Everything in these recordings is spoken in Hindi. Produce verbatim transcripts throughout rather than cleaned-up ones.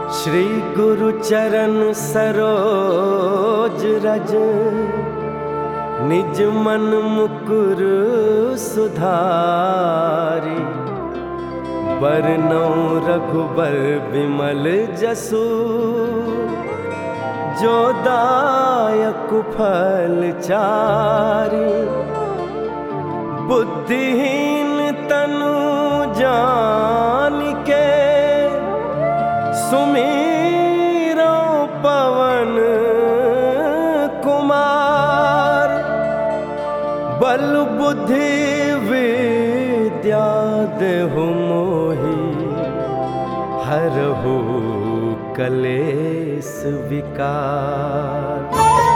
श्री गुरु चरण सरोज रज, निज मन मुकुर सुधारी। बरनौ रघुबर बिमल जसु, जो दायक फल चारी। बुद्धिहीन तनु जानिके, सुमीरो पवन कुमार। बल बुद्धि विद्या देहु मोहि, हरहु कलेस विकार।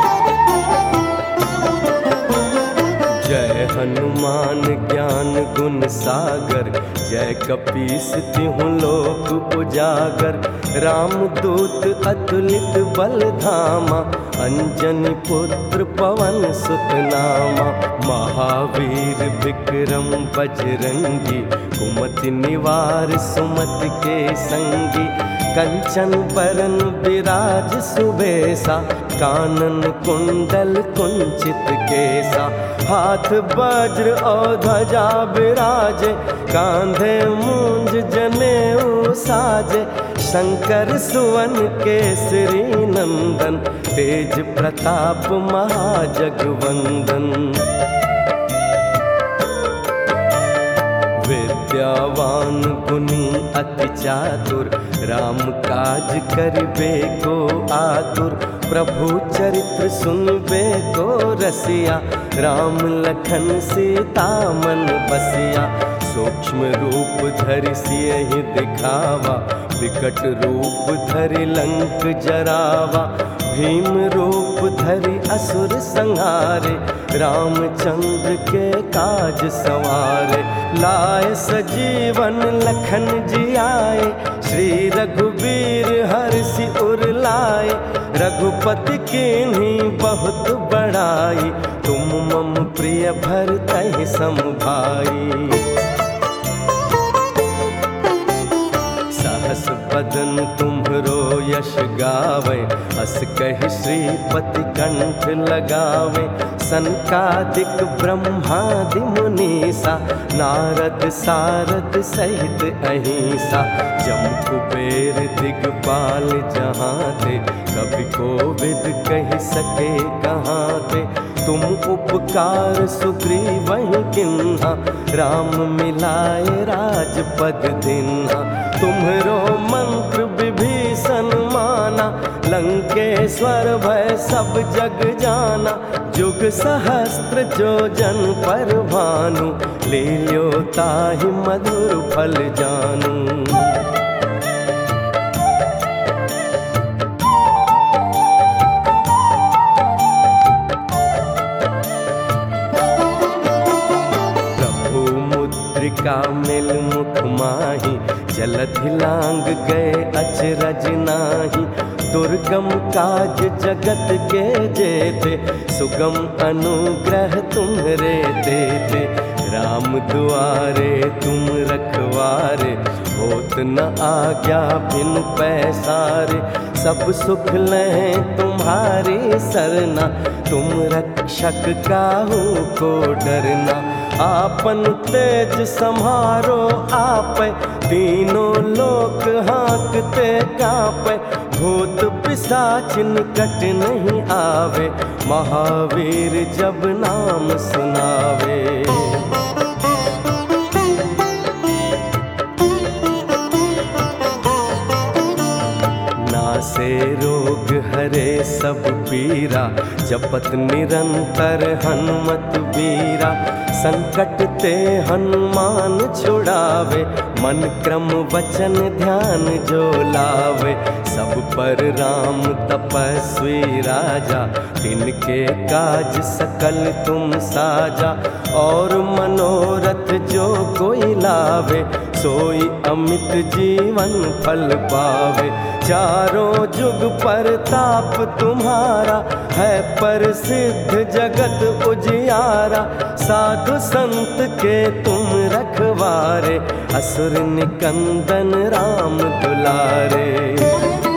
जय हनुमान ज्ञान गुण सागर, जय कपीस तिहुँ लोक उजागर। राम दूत अतुलित बल धामा, अंजनी पुत्र पवन सुत नामा। महावीर विक्रम बजरंगी, कुमति निवार सुमति के संगी। कंचन बरन विराज सुबेसा, कानन कुंडल कुंचित केसा। हाथ वज्र और ध्वजा विराजे, कांधे मूंज जनेऊ साजे। शंकर सुवन केसरी नंदन, तेज प्रताप महाजगवंदन। विद्यावान गुणी अति चातुर, राम काज करिबे को आतुर। प्रभु चरित्र सुनबे को रसिया, राम लखन सीता मन बसिया। सूक्ष्म रूप धरि सियहि दिखावा, विकट रूप धरि लंक जरावा। भीम रूप धरि असुर संहारे, रामचंद्र के काज सवारे। लाए सजीवन लखन जियाए, श्री रघुबीर हर्षि उर लाए। रघुपति कीन्ही बहुत बड़ाई, तुम मम प्रिय भरतहि सम भाई। सहस बदन तुम्हरो यश गावे, अस कहि श्रीपति कंठ लगावे। सनकादिक ब्रह्मादि मुनीसा, नारद सारद सहित अहिंसा। जम कुबेर दिगपाल जहाँ थे, कभी कोविद कहि सके कहाँ थे। तुम उपकार सुग्रीवहि किन्हा, राम मिलाए राजपद दिन्हा। तुम्हरो मंत्र विभीषण माना, लंकेश्वर भय सब जग जाना। जुग सहस्त्र जो जन पर भानु, लील्यो ताहि मधुर फल जानू। का मिल मुख माही, जलधि लांग गए अचरज नाही। दुर्गम काज जगत के जेते, सुगम अनुग्रह तुम्हरे देते। राम दुआरे तुम रखवारे, होत न आज्ञा बिनु पैसारे। सब सुख लें तुम्हारी सरना, तुम रक्षक काहू को डरना। आपन तेज सम्हारो आपै, तीनों लोक हाँकते काँपै। भूत पिशाच निकट नहीं आवे, महावीर जब नाम सुनावे। नासे रोग हरे सब पीरा, जपत निरंतर हनुमत बीरा। संकट ते हनुमान छुड़ावे, मन क्रम वचन ध्यान जो लावे। सब पर राम तपस्वी राजा, तिनके काज सकल तुम साजा। और मनोरथ जो कोई लावे, सोई अमित जीवन फल पावे। चारों जुग परताप तुम्हारा, है प्रसिद्ध जगत उजियारा। साधु संत के तुम रखवारे, असुर निकंदन राम दुलारे।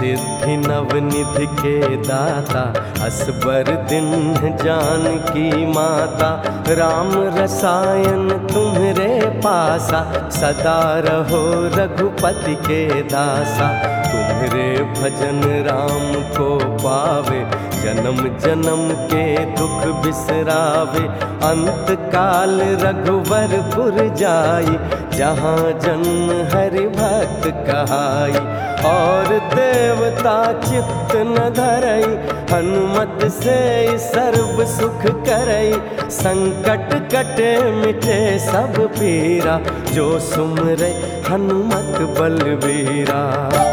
सिद्धि नवनिधि के दाता, असबर दिन जानकी माता। राम रसायन तुम्हरे पासा, सदा रहो रघुपति के दासा। तुम्हरे भजन राम को पावे, जन्म जन्म के दुख बिसरावे। अंत काल रघुवरपुर जाई, जहाँ जन्म हरि भक्त कहाई। और देवता चित्त न धरई, हनुमत से सर्व सुख करई। संकट कटे मिटे सब पीरा, जो सुमरे हनुमत बलबीरा।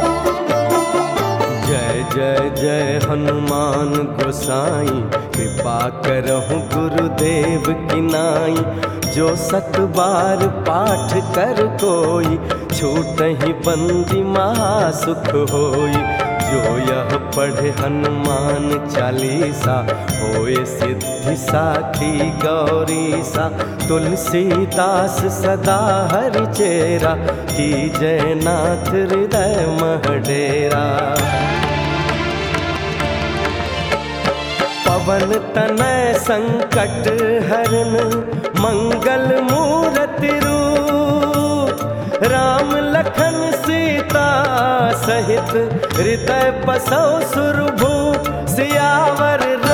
जय जय जय हनुमान गोसाई, कृपा करहु गुरुदेव की नाई। जो सत बार पाठ कर कोई, छूटहि बंदी महासुख होई। जो यह पढ़े हनुमान चालीसा, होए सिद्धि साखी गौरीसा। तुलसीदास सदा हरि चेरा, की जय नाथ हृदय मह डेरा। पवन तनय संकट हरन, मंगल मूरति रूप। राम लखन सीता सहित, हृदय बसौ सुरभूप। सियावर